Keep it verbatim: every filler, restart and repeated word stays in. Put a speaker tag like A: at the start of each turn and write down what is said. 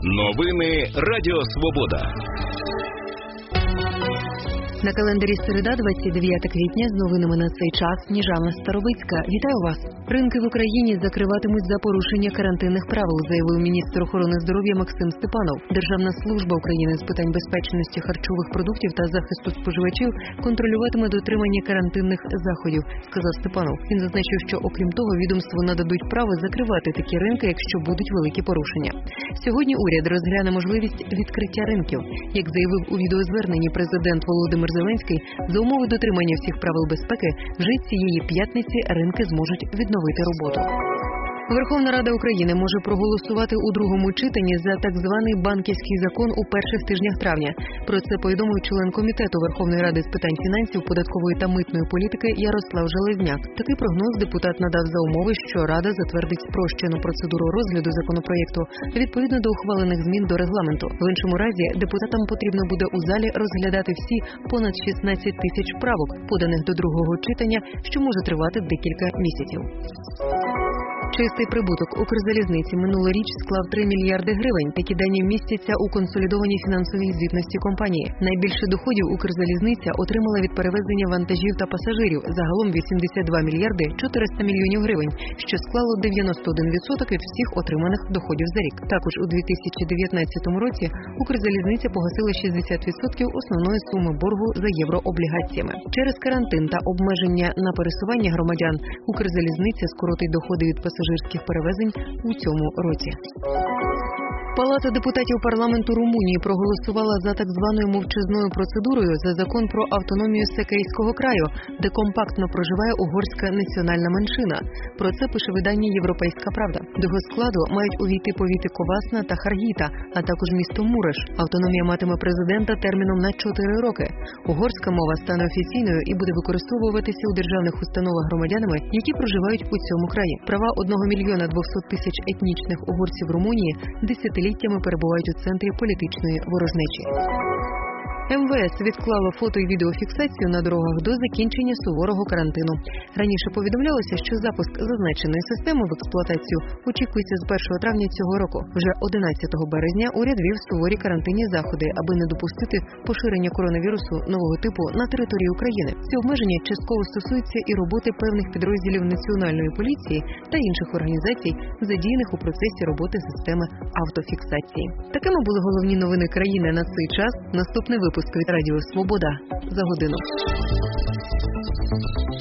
A: Новини Радіо Свобода.
B: На календарі середа, двадцять дев'яте квітня, з новинами на цей час Сніжана Старовицька. Вітаю вас! Ринки в Україні закриватимуть за порушення карантинних правил, заявив міністр охорони здоров'я Максим Степанов. Державна служба України з питань безпечності харчових продуктів та захисту споживачів контролюватиме дотримання карантинних заходів, сказав Степанов. Він зазначив, що окрім того, відомству нададуть право закривати такі ринки, якщо будуть великі порушення. Сьогодні уряд розгляне можливість відкриття ринків. Як заявив у відеозверненні президент Володимир Зеленський, за умови дотримання всіх правил безпеки вже цієї п'ятниці ринки зможуть відновити роботу. Верховна Рада України може проголосувати у другому читанні за так званий банківський закон у перших тижнях травня. Про це повідомив член Комітету Верховної Ради з питань фінансів, податкової та митної політики Ярослав Железняк. Такий прогноз депутат надав за умови, що Рада затвердить спрощену процедуру розгляду законопроєкту відповідно до ухвалених змін до регламенту. В іншому разі депутатам потрібно буде у залі розглядати всі понад шістнадцять тисяч правок, поданих до другого читання, що може тривати декілька місяців. Чистий прибуток Укрзалізниці минулоріч склав три мільярди гривень. Такі дані містяться у консолідованій фінансовій звітності компанії. Найбільше доходів Укрзалізниця отримала від перевезення вантажів та пасажирів, загалом вісімдесят два мільярди чотириста мільйонів гривень, що склало дев'яносто один відсоток від всіх отриманих доходів за рік. Також у дві тисячі дев'ятнадцятому році Укрзалізниця погасила шістдесят відсотків основної суми боргу за єврооблігаціями. Через карантин та обмеження на пересування громадян Укрзалізниця скоротить доходи від пасажирських перевезень у цьому році. Палата депутатів парламенту Румунії проголосувала за так званою мовчазною процедурою за закон про автономію Секейського краю, де компактно проживає угорська національна меншина. Про це пише видання «Європейська правда». До його складу мають увійти повіти Ковасна та Харгіта, а також місто Муреш. Автономія матиме президента терміном на чотири роки. Угорська мова стане офіційною і буде використовуватися у державних установах громадянами, які проживають у цьому краї. Права одного мільйона двохсот тисяч етнічних угорців Румунії десятиліттями перебувають у центрі політичної ворожнечі. ем ве ес відклало фото- і відеофіксацію на дорогах до закінчення суворого карантину. Раніше повідомлялося, що запуск зазначеної системи в експлуатацію очікується з першого травня цього року. Вже одинадцятого березня уряд ввів суворі карантинні заходи, аби не допустити поширення коронавірусу нового типу на території України. Ці обмеження частково стосуються і роботи певних підрозділів Національної поліції та інших організацій, задіяних у процесі роботи системи автофіксації. Такими були головні новини країни на цей час. Наступний випуск від Радіо Свобода за годину.